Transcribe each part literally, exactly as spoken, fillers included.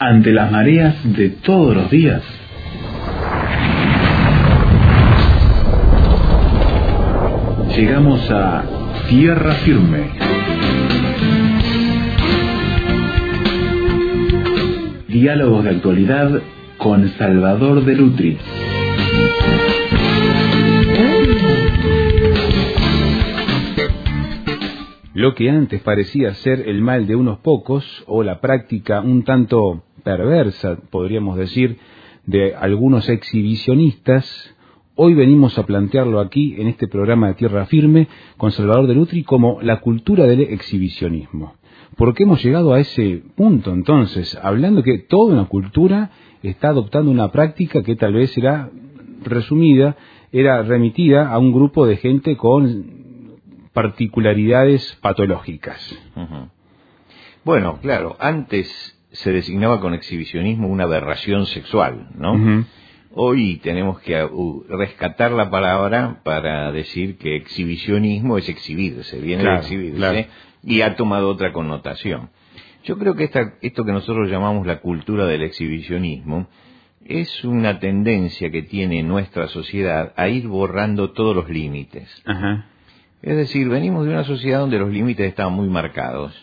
ante las mareas de todos los días. Llegamos a Tierra Firme. Diálogos de actualidad con Salvador de Lutri. Lo que antes parecía ser el mal de unos pocos, o la práctica un tanto perversa, podríamos decir, de algunos exhibicionistas, hoy venimos a plantearlo aquí, en este programa de Tierra Firme, con Salvador de Lutri, como la cultura del exhibicionismo. ¿Por qué hemos llegado a ese punto entonces? Hablando que toda una cultura está adoptando una práctica que tal vez era resumida, era remitida a un grupo de gente con particularidades patológicas. Uh-huh. Bueno, claro, antes se designaba con exhibicionismo una aberración sexual, ¿no? Uh-huh. Hoy tenemos que uh, rescatar la palabra para decir que exhibicionismo es exhibirse, viene claro, de exhibirse, claro. Y ha tomado otra connotación. Yo creo que esta, esto que nosotros llamamos la cultura del exhibicionismo es una tendencia que tiene nuestra sociedad a ir borrando todos los límites. Uh-huh. Es decir, venimos de una sociedad donde los límites estaban muy marcados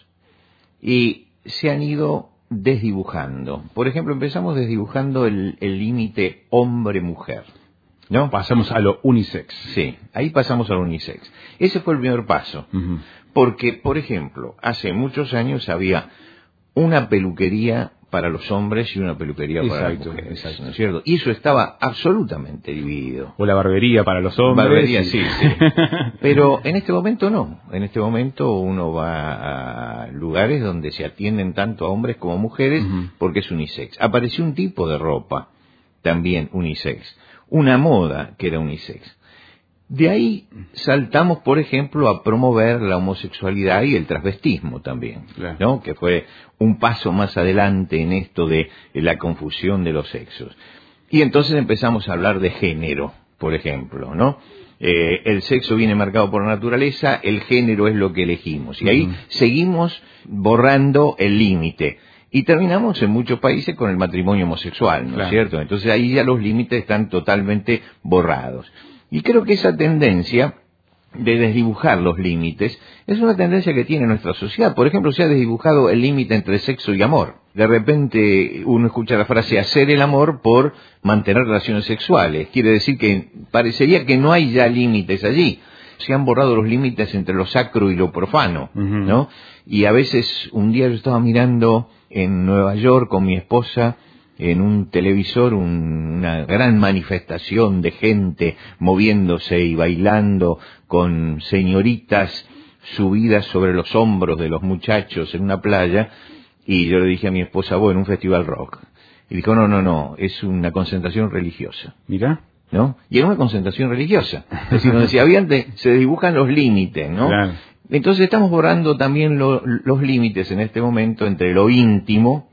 y se han ido desdibujando. Por ejemplo, empezamos desdibujando el límite hombre-mujer, ¿no? Pasamos a lo unisex. Sí, ahí pasamos al unisex. Ese fue el primer paso. Uh-huh. Porque, por ejemplo, hace muchos años había una peluquería para los hombres y una peluquería exacto, para las mujeres, exacto. ¿no es cierto? Y eso estaba absolutamente dividido. O la barbería para los hombres. Barbería, y... sí, sí. Pero en este momento no. En este momento uno va a lugares donde se atienden tanto a hombres como a mujeres, uh-huh. porque es unisex. Apareció un tipo de ropa también unisex. Una moda que era unisex. De ahí saltamos, por ejemplo, a promover la homosexualidad y el transvestismo también, claro. ¿no? Que fue un paso más adelante en esto de la confusión de los sexos. Y entonces empezamos a hablar de género, por ejemplo, ¿no? Eh, el sexo viene marcado por naturaleza, el género es lo que elegimos. Y ahí uh-huh. seguimos borrando el límite. Y terminamos en muchos países con el matrimonio homosexual, ¿no claro. es cierto? Entonces ahí ya los límites están totalmente borrados. Y creo que esa tendencia de desdibujar los límites es una tendencia que tiene nuestra sociedad. Por ejemplo, se ha desdibujado el límite entre sexo y amor. De repente uno escucha la frase hacer el amor por mantener relaciones sexuales. Quiere decir que parecería que no hay ya límites allí. Se han borrado los límites entre lo sacro y lo profano, uh-huh. ¿no? Y a veces, un día yo estaba mirando en Nueva York con mi esposa, en un televisor, un, una gran manifestación de gente moviéndose y bailando con señoritas subidas sobre los hombros de los muchachos en una playa, y yo le dije a mi esposa, bueno, un festival rock. Y dijo, no, no, no, es una concentración religiosa. Mira. ¿No? Y era una concentración religiosa. Es decir, donde se, habían de, se dibujan los límites, ¿no? Claro. Entonces estamos borrando también lo, los límites en este momento entre lo íntimo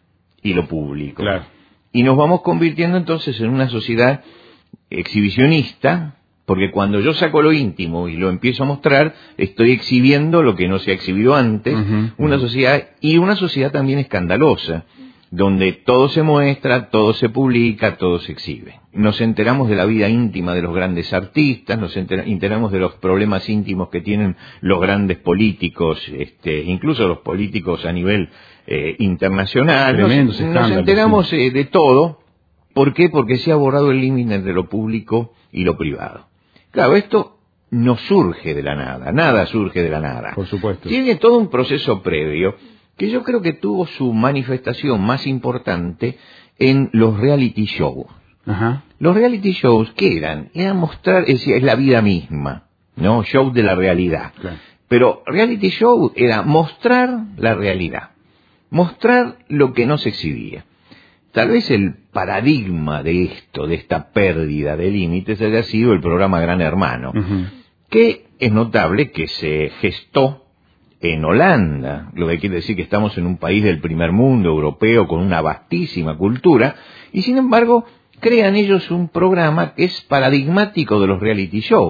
y lo público. Claro. Y nos vamos convirtiendo entonces en una sociedad exhibicionista, porque cuando yo saco lo íntimo y lo empiezo a mostrar, estoy exhibiendo lo que no se ha exhibido antes, uh-huh, una uh-huh. sociedad, y una sociedad también escandalosa, donde todo se muestra, todo se publica, todo se exhibe. Nos enteramos de la vida íntima de los grandes artistas, nos enteramos de los problemas íntimos que tienen los grandes políticos, este, incluso los políticos a nivel eh, internacional. Nos, nos enteramos sí. eh, de todo. ¿Por qué? Porque se ha borrado el límite entre lo público y lo privado. Claro, esto no surge de la nada, nada surge de la nada. Por supuesto. Tiene todo un proceso previo que yo creo que tuvo su manifestación más importante en los reality shows. Ajá. Los reality shows, ¿qué eran? Eran mostrar, es decir, es la vida misma, ¿no? Show de la realidad. Claro. Pero reality show era mostrar la realidad, mostrar lo que no se exhibía. Tal vez el paradigma de esto, de esta pérdida de límites, haya sido el programa Gran Hermano, uh-huh. que es notable que se gestó en Holanda, lo que quiere decir que estamos en un país del primer mundo europeo con una vastísima cultura, y sin embargo crean ellos un programa que es paradigmático de los reality shows,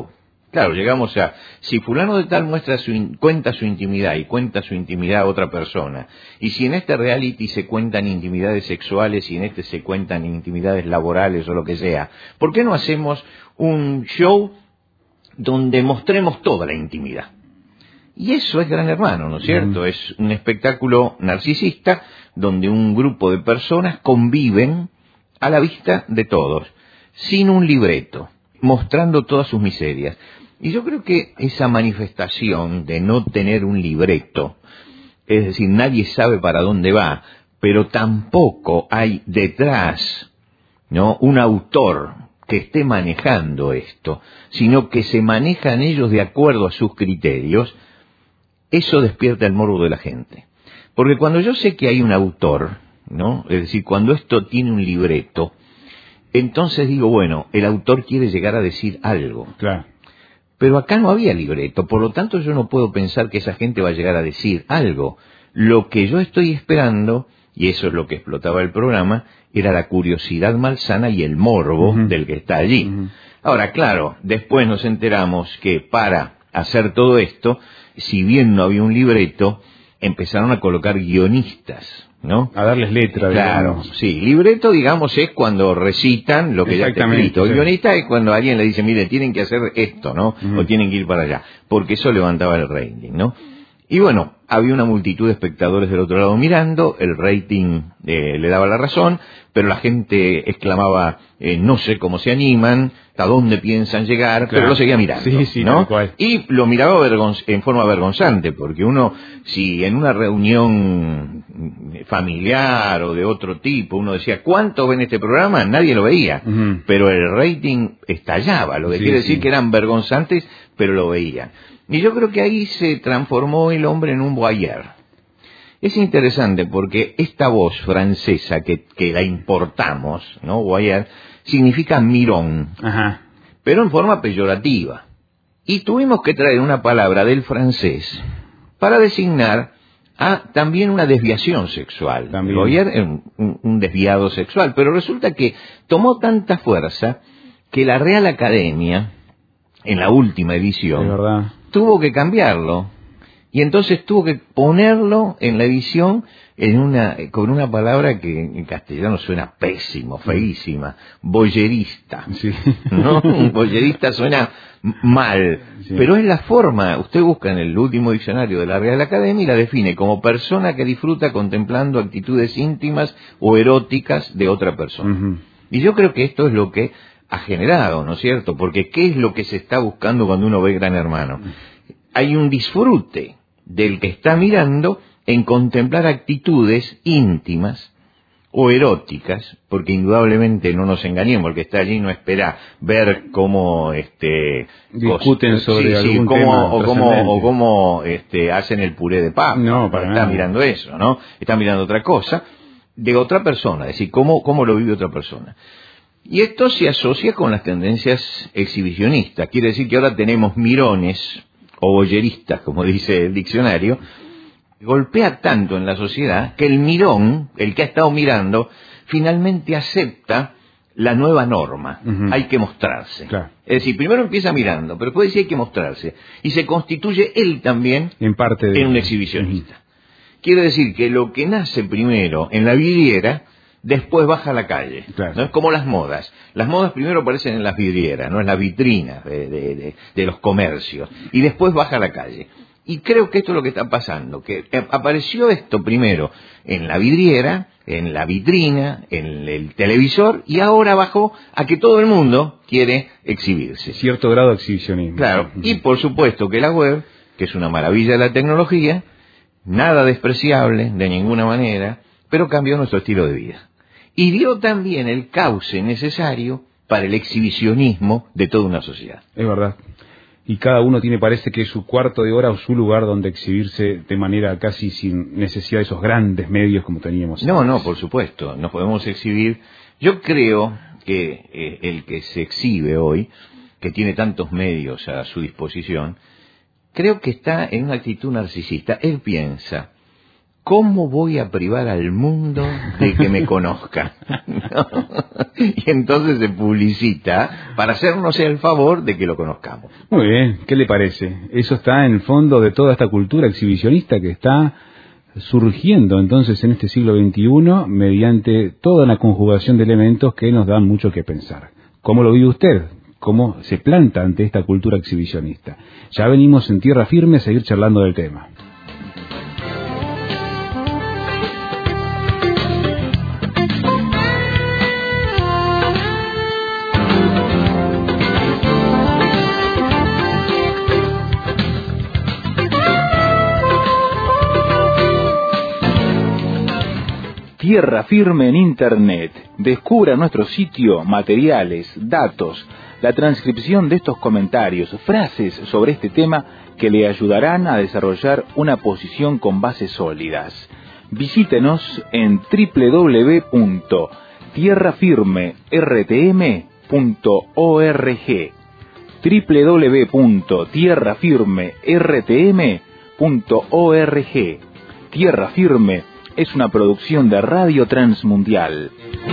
Claro, llegamos a, si fulano de tal muestra su, in, cuenta su intimidad y cuenta su intimidad a otra persona, y si en este reality se cuentan intimidades sexuales y en este se cuentan intimidades laborales o lo que sea, ¿por qué no hacemos un show donde mostremos toda la intimidad? Y eso es Gran Hermano, ¿no es cierto? Mm. Es un espectáculo narcisista donde un grupo de personas conviven a la vista de todos, sin un libreto, mostrando todas sus miserias. Y yo creo que esa manifestación de no tener un libreto, es decir, nadie sabe para dónde va, pero tampoco hay detrás, ¿no?, un autor que esté manejando esto, sino que se manejan ellos de acuerdo a sus criterios, eso despierta el morbo de la gente. Porque cuando yo sé que hay un autor, ¿no?, es decir, cuando esto tiene un libreto, entonces digo, bueno, el autor quiere llegar a decir algo. Claro. Pero acá no había libreto, por lo tanto yo no puedo pensar que esa gente va a llegar a decir algo. Lo que yo estoy esperando, y eso es lo que explotaba el programa, era la curiosidad malsana y el morbo uh-huh. del que está allí. Uh-huh. Ahora, claro, después nos enteramos que para hacer todo esto, si bien no había un libreto, empezaron a colocar guionistas, ¿no? A darles letra, claro, digamos. Sí, libreto, digamos, es cuando recitan lo que ya está escrito. Sí. Guionista es cuando alguien le dice, mire, tienen que hacer esto, ¿no? Uh-huh. O tienen que ir para allá, porque eso levantaba el rating, ¿no? Y bueno, había una multitud de espectadores del otro lado mirando, el rating eh, le daba la razón, pero la gente exclamaba, eh, no sé cómo se animan, a dónde piensan llegar, claro. Pero lo seguía mirando, sí, sí, ¿no? Y lo miraba vergonz- en forma vergonzante, porque uno, si en una reunión familiar o de otro tipo, uno decía, ¿cuántos ven este programa? Nadie lo veía, uh-huh. Pero el rating estallaba, lo que sí, quiere decir sí. que eran vergonzantes, pero lo veían. Y yo creo que ahí se transformó el hombre en un voyeur. Es interesante porque esta voz francesa que, que la importamos, ¿no? Voyeur, significa mirón, ajá. Pero en forma peyorativa. Y tuvimos que traer una palabra del francés para designar a también una desviación sexual. También. Voyeur es un, un, un desviado sexual, pero resulta que tomó tanta fuerza que la Real Academia, en la última edición, es verdad, tuvo que cambiarlo y entonces tuvo que ponerlo en la edición en una con una palabra que en castellano suena pésimo, feísima, voyerista, sí. ¿no? Un voyerista suena mal, sí. Pero es la forma, usted busca en el último diccionario de la Real Academia y la define como persona que disfruta contemplando actitudes íntimas o eróticas de otra persona. Uh-huh. Y yo creo que esto es lo que ha generado, ¿no es cierto? Porque ¿qué es lo que se está buscando cuando uno ve Gran Hermano? Hay un disfrute del que está mirando en contemplar actitudes íntimas o eróticas, porque indudablemente no nos engañemos, el que está allí no espera ver cómo este discuten cos- sobre sí, algún sí, cómo, tema o cómo o cómo este hacen el puré de papa. No, para está nada. mirando eso, ¿no? Está mirando otra cosa de otra persona, es decir, cómo cómo lo vive otra persona. Y esto se asocia con las tendencias exhibicionistas. Quiere decir que ahora tenemos mirones o voyeristas, como dice el diccionario, golpea tanto en la sociedad que el mirón, el que ha estado mirando, finalmente acepta la nueva norma. Uh-huh. Hay que mostrarse. Claro. Es decir, primero empieza mirando, pero después dice hay que mostrarse. Y se constituye él también en, parte de... en un exhibicionista. Uh-huh. Quiere decir que lo que nace primero en la vidriera, después baja a la calle. Claro. ¿No? Es como las modas. Las modas primero aparecen en las vidrieras, no en las vitrinas de, de, de, de los comercios. Y después baja a la calle. Y creo que esto es lo que está pasando, que apareció esto primero en la vidriera, en la vitrina, en el televisor, y ahora bajó a que todo el mundo quiere exhibirse. Cierto grado de exhibicionismo. Claro, y por supuesto que la web, que es una maravilla de la tecnología, nada despreciable de ninguna manera, pero cambió nuestro estilo de vida. Y dio también el cauce necesario para el exhibicionismo de toda una sociedad. Es verdad. Y cada uno tiene, parece que su cuarto de hora o su lugar donde exhibirse de manera casi sin necesidad de esos grandes medios como teníamos. No, no, por supuesto, nos podemos exhibir. Yo creo que eh, el que se exhibe hoy, que tiene tantos medios a su disposición, creo que está en una actitud narcisista. Él piensa, ¿cómo voy a privar al mundo de que me conozca? ¿No? Y entonces se publicita para hacernos el favor de que lo conozcamos. Muy bien, ¿qué le parece? Eso está en el fondo de toda esta cultura exhibicionista que está surgiendo entonces en este siglo veintiuno mediante toda una conjugación de elementos que nos dan mucho que pensar. ¿Cómo lo vive usted? ¿Cómo se planta ante esta cultura exhibicionista? Ya venimos en tierra firme a seguir charlando del tema. Tierra Firme en Internet. Descubra nuestro sitio, materiales, datos, la transcripción de estos comentarios, frases sobre este tema que le ayudarán a desarrollar una posición con bases sólidas. Visítenos en doble u doble u doble u punto tierra firme r t m punto org, doble u doble u doble u punto tierra firme r t m punto org. Tierra Firme es una producción de Radio Transmundial.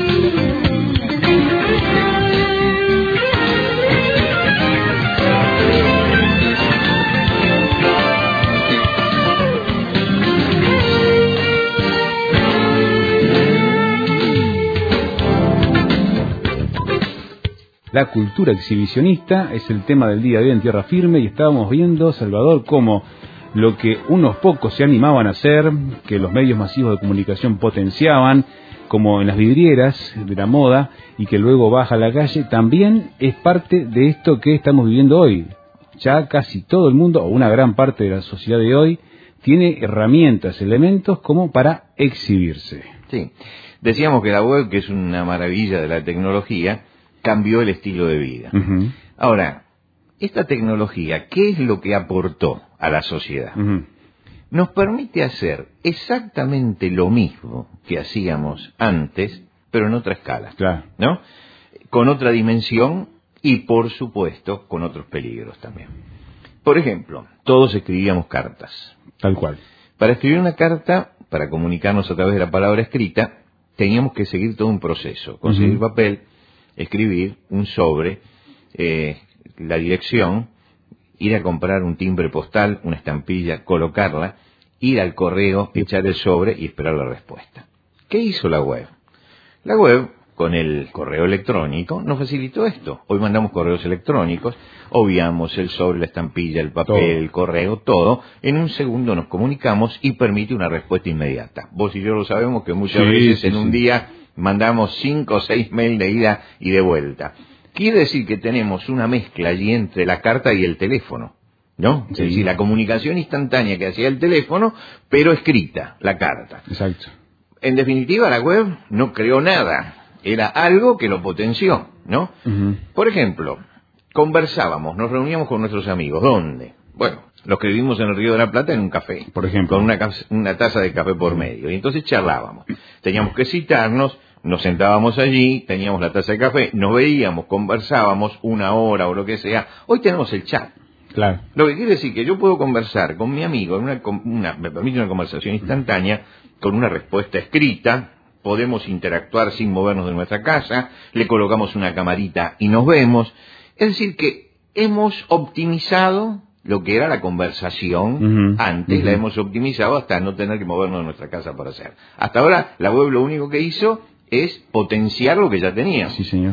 La cultura exhibicionista es el tema del día de hoy en Tierra Firme y estábamos viendo, Salvador, cómo lo que unos pocos se animaban a hacer, que los medios masivos de comunicación potenciaban, como en las vidrieras de la moda, y que luego baja a la calle, también es parte de esto que estamos viviendo hoy. Ya casi todo el mundo, o una gran parte de la sociedad de hoy, tiene herramientas, elementos como para exhibirse. Sí, decíamos que la web, que es una maravilla de la tecnología, cambió el estilo de vida. Uh-huh. Ahora, esta tecnología, ¿qué es lo que aportó a la sociedad? Uh-huh. Nos permite hacer exactamente lo mismo que hacíamos antes, pero en otra escala, claro, ¿no? Con otra dimensión y, por supuesto, con otros peligros también. Por ejemplo, todos escribíamos cartas. Tal cual. Para escribir una carta, para comunicarnos a través de la palabra escrita, teníamos que seguir todo un proceso. Conseguir uh-huh. papel, escribir un sobre, eh, la dirección, ir a comprar un timbre postal, una estampilla, colocarla, ir al correo, echar el sobre y esperar la respuesta. ¿Qué hizo la web? La web, con el correo electrónico, nos facilitó esto. Hoy mandamos correos electrónicos, obviamos el sobre, la estampilla, el papel, todo. El correo, todo. En un segundo nos comunicamos y permite una respuesta inmediata. Vos y yo lo sabemos que muchas sí, veces sí, en un sí. día mandamos cinco o seis mails de ida y de vuelta. Quiere decir que tenemos una mezcla allí entre la carta y el teléfono, ¿no? Sí. Es decir, la comunicación instantánea que hacía el teléfono, pero escrita, la carta. Exacto. En definitiva, la web no creó nada, era algo que lo potenció, ¿no? Uh-huh. Por ejemplo, conversábamos, nos reuníamos con nuestros amigos. ¿Dónde? Bueno, los que vivimos en el Río de la Plata en un café, por ejemplo, con una, una taza de café por medio. Y entonces charlábamos. Teníamos que citarnos. Nos sentábamos allí, teníamos la taza de café, nos veíamos, conversábamos una hora o lo que sea. Hoy tenemos el chat. Claro. Lo que quiere decir que yo puedo conversar con mi amigo, una, una, me permite una conversación instantánea, con una respuesta escrita, podemos interactuar sin movernos de nuestra casa, le colocamos una camarita y nos vemos. Es decir, que hemos optimizado lo que era la conversación uh-huh, antes, uh-huh. la hemos optimizado hasta no tener que movernos de nuestra casa para hacer. Hasta ahora, la web lo único que hizo es potenciar lo que ya tenía. Sí, señor.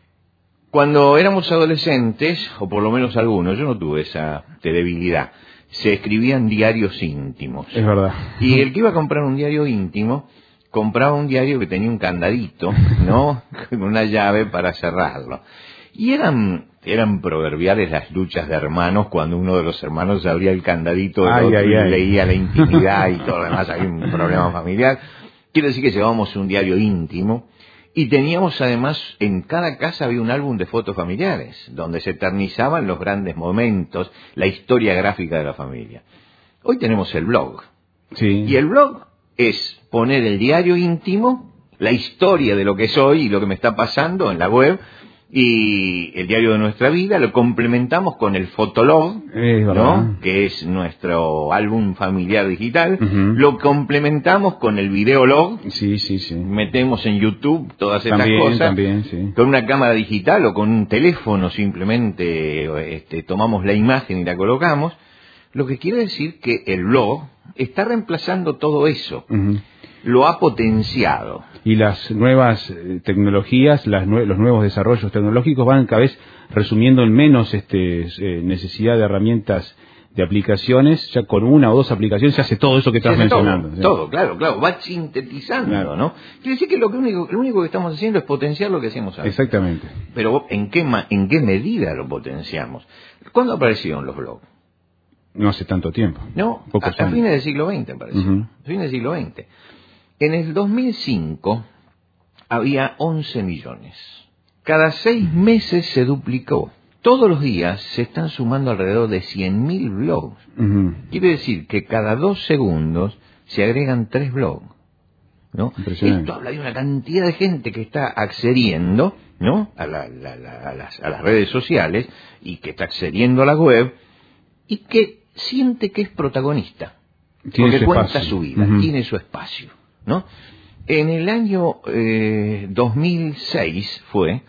Cuando éramos adolescentes, o por lo menos algunos, yo no tuve esa debilidad, se escribían diarios íntimos. Es verdad. Y el que iba a comprar un diario íntimo, compraba un diario que tenía un candadito, ¿no? Con una llave para cerrarlo. Y eran, eran proverbiales las luchas de hermanos, cuando uno de los hermanos abría el candadito del ay, otro ay, y ay. leía la intimidad y todo lo demás, había un problema familiar. Quiere decir que llevábamos un diario íntimo y teníamos además, en cada casa había un álbum de fotos familiares, donde se eternizaban los grandes momentos, la historia gráfica de la familia. Hoy tenemos el blog. Sí. Y el blog es poner el diario íntimo, la historia de lo que soy y lo que me está pasando en la web, Y el diario de nuestra vida lo complementamos con el Fotolog, es ¿no? Que es nuestro álbum familiar digital. Uh-huh. Lo complementamos con el Videolog. Sí, sí, sí. Metemos en YouTube todas estas también, cosas. También, sí. Con una cámara digital o con un teléfono simplemente este, tomamos la imagen y la colocamos. Lo que quiere decir que el blog está reemplazando todo eso. Uh-huh. Lo ha potenciado. Y las nuevas eh, tecnologías, las nue- los nuevos desarrollos tecnológicos van cada vez resumiendo en menos este, eh, necesidad de herramientas de aplicaciones. Ya con una o dos aplicaciones se hace todo eso que estás mencionando. Todo, ¿sí? todo, claro, claro, va sintetizando, claro. ¿no? Quiere decir que lo, que único, lo único que estamos haciendo es potenciar lo que hacíamos antes. Exactamente. Pero ¿en qué, ma- en qué medida lo potenciamos? ¿Cuándo aparecieron los blogs? No hace tanto tiempo. No, a, a fines del siglo veinte, parece. Uh-huh. A fines del siglo veinte. En el dos mil cinco había once millones. Cada seis meses se duplicó. Todos los días se están sumando alrededor de cien mil blogs. Uh-huh. Quiere decir que cada dos segundos se agregan tres blogs, ¿no? Esto habla de una cantidad de gente que está accediendo, ¿no? a, la, la, la, a, las, a las redes sociales y que está accediendo a la web y que siente que es protagonista. Tiene porque su cuenta espacio. su vida, uh-huh. tiene su espacio, ¿no? En el año eh, dos mil seis fue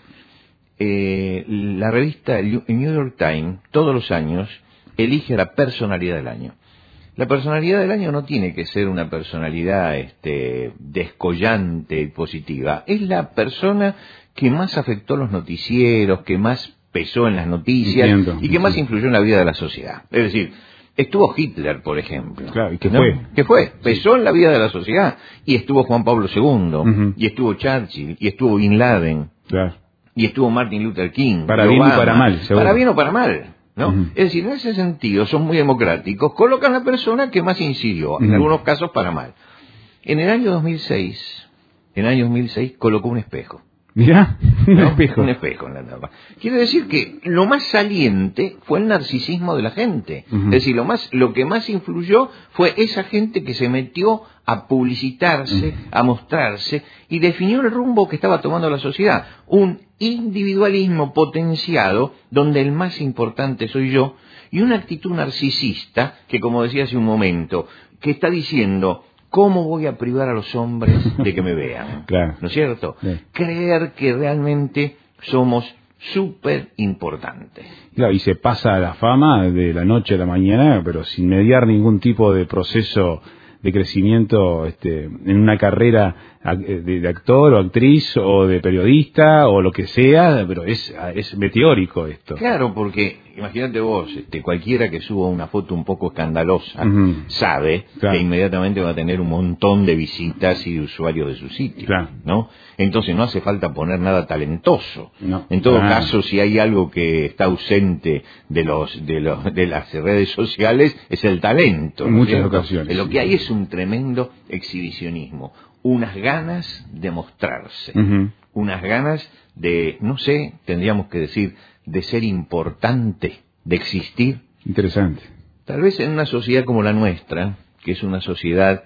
eh, la revista New York Times, todos los años, elige a la personalidad del año. La personalidad del año no tiene que ser una personalidad este, descollante y positiva. Es la persona que más afectó los noticieros, que más pesó en las noticias Entiendo. y que más influyó en la vida de la sociedad. Es decir, estuvo Hitler, por ejemplo. Claro, ¿y qué ¿no? fue? ¿Qué fue? Pesó sí. en la vida de la sociedad. Y estuvo Juan Pablo segundo, uh-huh. y estuvo Churchill, y estuvo Bin Laden, claro. y estuvo Martin Luther King. Para bien Obama, y para mal, seguro. Para bien o para mal, ¿no? Uh-huh. Es decir, en ese sentido son muy democráticos. Colocan a la persona que más incidió, uh-huh. en algunos casos para mal. En el año dos mil seis, en el año dos mil seis colocó un espejo. Mirá, un ¿no? espejo. Un espejo en la tapa. Quiere decir que lo más saliente fue el narcisismo de la gente. Uh-huh. Es decir, lo más, lo que más influyó fue esa gente que se metió a publicitarse, uh-huh. a mostrarse, y definió el rumbo que estaba tomando la sociedad. Un individualismo potenciado, donde el más importante soy yo, y una actitud narcisista, que como decía hace un momento, que está diciendo... ¿Cómo voy a privar a los hombres de que me vean? Claro. ¿No es cierto? Sí. Creer que realmente somos súper importantes. Claro, y se pasa a la fama de la noche a la mañana, pero sin mediar ningún tipo de proceso de crecimiento este, en una carrera de, de actor o actriz o de periodista o lo que sea, pero es, es meteórico esto. Claro, porque imagínate vos, este, cualquiera que suba una foto un poco escandalosa uh-huh. sabe claro. que inmediatamente va a tener un montón de visitas y de usuarios de su sitio, claro. ¿no? Entonces no hace falta poner nada talentoso. No. En todo ah. caso, si hay algo que está ausente de los de los de las redes sociales es el talento. En ¿no muchas ¿cierto? ocasiones. Lo que hay es un tremendo exhibicionismo, unas ganas de mostrarse, uh-huh. unas ganas de, no sé, tendríamos que decir, de ser importante, de existir. Interesante. Tal vez en una sociedad como la nuestra, que es una sociedad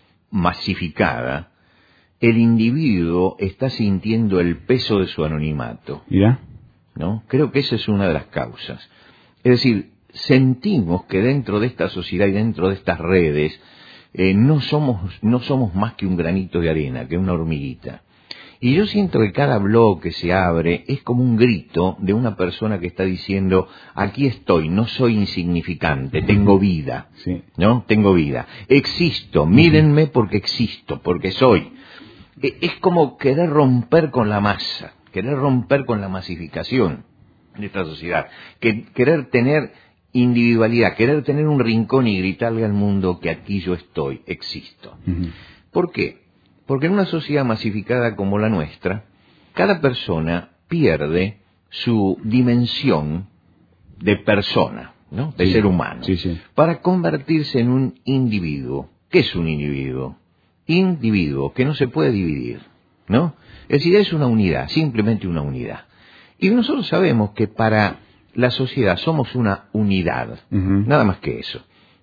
masificada, el individuo está sintiendo el peso de su anonimato. ¿Ya? ¿No? Creo que esa es una de las causas. Es decir, sentimos que dentro de esta sociedad y dentro de estas redes eh, no somos no somos más que un granito de arena, que una hormiguita. Y yo siento que cada blog que se abre es como un grito de una persona que está diciendo, aquí estoy, no soy insignificante, tengo vida, sí. ¿no? Tengo vida. Existo, mírenme porque existo, porque soy. Es como querer romper con la masa, querer romper con la masificación de esta sociedad, que, querer tener individualidad, querer tener un rincón y gritarle al mundo que aquí yo estoy, existo. Uh-huh. ¿Por qué? Porque en una sociedad masificada como la nuestra, cada persona pierde su dimensión de persona, ¿no? De sí, ser humano, sí, sí. para convertirse en un individuo. ¿Qué es un individuo? Individuo, que no se puede dividir, ¿no? Es decir, es una unidad, simplemente una unidad. Y nosotros sabemos que para la sociedad somos una unidad, uh-huh. nada más que eso.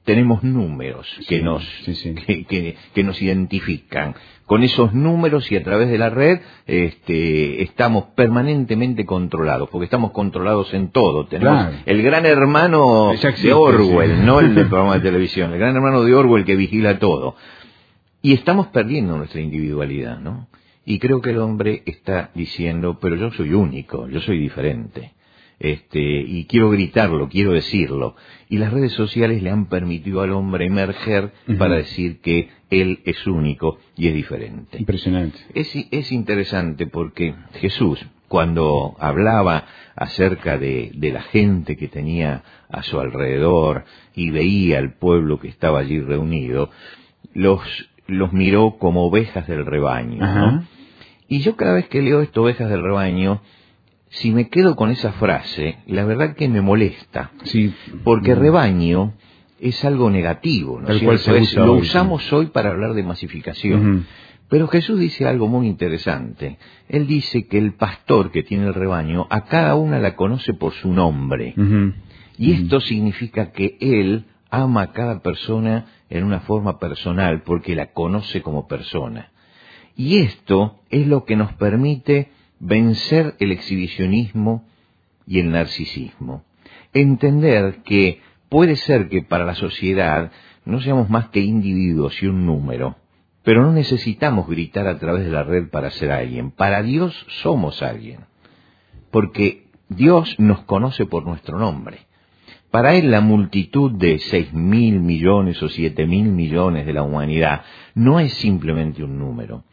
tenemos números que Sí, nos sí, sí. Que, que, que nos identifican. Con esos números y a través de la red este, estamos permanentemente controlados, porque estamos controlados en todo. Tenemos Claro. el gran hermano Ya existe, de Orwell, sí. no el del programa de televisión, el gran hermano de Orwell que vigila todo. Y estamos perdiendo nuestra individualidad, ¿no? Y creo que el hombre está diciendo, pero yo soy único, yo soy diferente. Este, y quiero gritarlo, quiero decirlo. Y las redes sociales le han permitido al hombre emerger uh-huh. para decir que él es único y es diferente. Impresionante. Es, es interesante porque Jesús, cuando hablaba acerca de, de la gente que tenía a su alrededor y veía al pueblo que estaba allí reunido, los, los miró como ovejas del rebaño, uh-huh. ¿no? Y yo cada vez que leo esto, ovejas del rebaño, si me quedo con esa frase, la verdad que me molesta, sí. porque rebaño es algo negativo, ¿no? El cual se es, usa lo hoy, usamos sí. hoy para hablar de masificación. Uh-huh. Pero Jesús dice algo muy interesante. Él dice que el pastor que tiene el rebaño, a cada una la conoce por su nombre. Uh-huh. Y uh-huh. esto significa que él ama a cada persona en una forma personal, porque la conoce como persona. Y esto es lo que nos permite vencer el exhibicionismo y el narcisismo. Entender que puede ser que para la sociedad no seamos más que individuos y un número, pero no necesitamos gritar a través de la red para ser alguien. Para Dios somos alguien, porque Dios nos conoce por nuestro nombre. Para Él la multitud de seis mil millones o siete mil millones de la humanidad no es simplemente un número,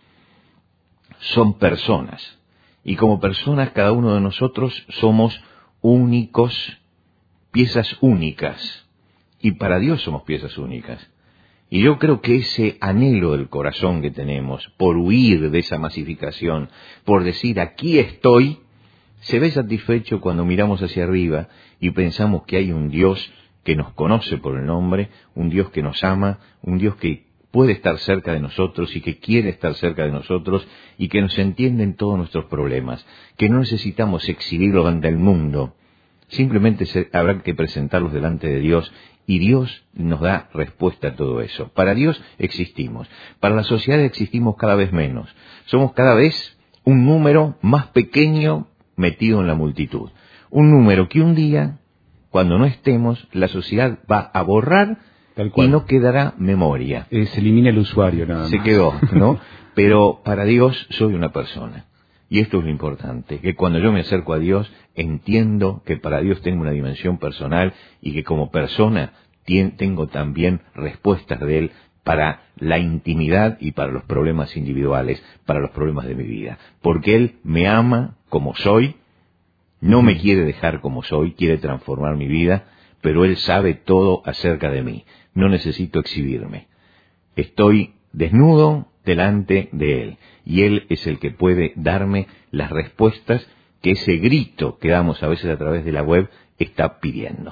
son personas. Y como personas, cada uno de nosotros somos únicos, piezas únicas. Y para Dios somos piezas únicas. Y yo creo que ese anhelo del corazón que tenemos por huir de esa masificación, por decir aquí estoy, se ve satisfecho cuando miramos hacia arriba y pensamos que hay un Dios que nos conoce por el nombre, un Dios que nos ama, un Dios que puede estar cerca de nosotros y que quiere estar cerca de nosotros y que nos entiende en todos nuestros problemas, que no necesitamos exhibirlos ante el mundo, simplemente se, habrá que presentarlos delante de Dios y Dios nos da respuesta a todo eso. Para Dios existimos, para la sociedad existimos cada vez menos, somos cada vez un número más pequeño metido en la multitud, un número que un día, cuando no estemos, la sociedad va a borrar y no quedará memoria. Eh, se elimina el usuario nada más. Se quedó, ¿no? Pero para Dios soy una persona. Y esto es lo importante, que cuando yo me acerco a Dios, entiendo que para Dios tengo una dimensión personal y que como persona tengo también respuestas de Él para la intimidad y para los problemas individuales, para los problemas de mi vida. Porque Él me ama como soy, no me quiere dejar como soy, quiere transformar mi vida, pero Él sabe todo acerca de mí. No necesito exhibirme. Estoy desnudo delante de Él. Y Él es el que puede darme las respuestas que ese grito que damos a veces a través de la web está pidiendo.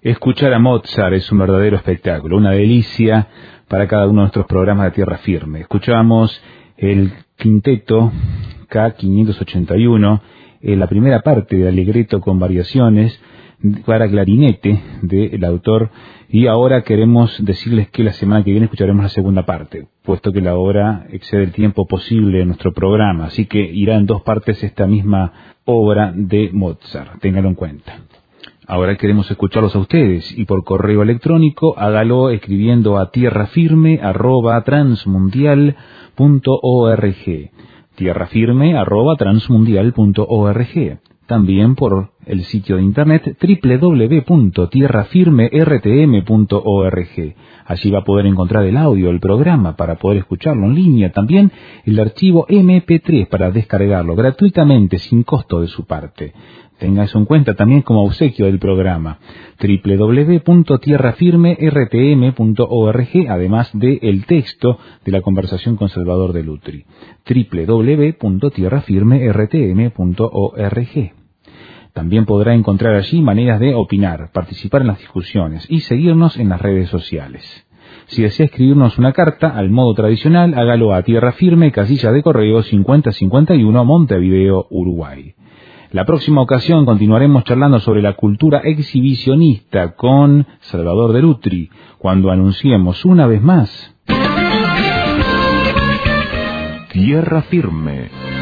Escuchar a Mozart es un verdadero espectáculo, una delicia para cada uno de nuestros programas de Tierra Firme. Escuchamos el quinteto K quinientos ochenta y uno, eh, la primera parte de Allegretto con variaciones para clarinete del autor, y ahora queremos decirles que la semana que viene escucharemos la segunda parte, puesto que la hora excede el tiempo posible en nuestro programa, así que irá en dos partes esta misma obra de Mozart, ténganlo en cuenta. Ahora queremos escucharlos a ustedes, y por correo electrónico hágalo escribiendo a tierrafirme arroba transmundial punto org, tierrafirme arroba transmundial punto org. También por el sitio de internet doble u doble u doble u punto tierra firme r t m punto org. Allí va a poder encontrar el audio del programa para poder escucharlo en línea. También el archivo eme pe tres para descargarlo gratuitamente sin costo de su parte. Tenga eso en cuenta también como obsequio del programa. doble u doble u doble u punto tierra firme r t m punto org, además del texto de la conversación con Salvador de Lutri. doble u doble u doble u punto tierra firme r t m punto org. También podrá encontrar allí maneras de opinar, participar en las discusiones y seguirnos en las redes sociales. Si desea escribirnos una carta al modo tradicional, hágalo a Tierra Firme, casilla de correo cincuenta cincuenta y uno, Montevideo, Uruguay. La próxima ocasión continuaremos charlando sobre la cultura exhibicionista con Salvador de Lutri, cuando anunciemos una vez más Tierra Firme.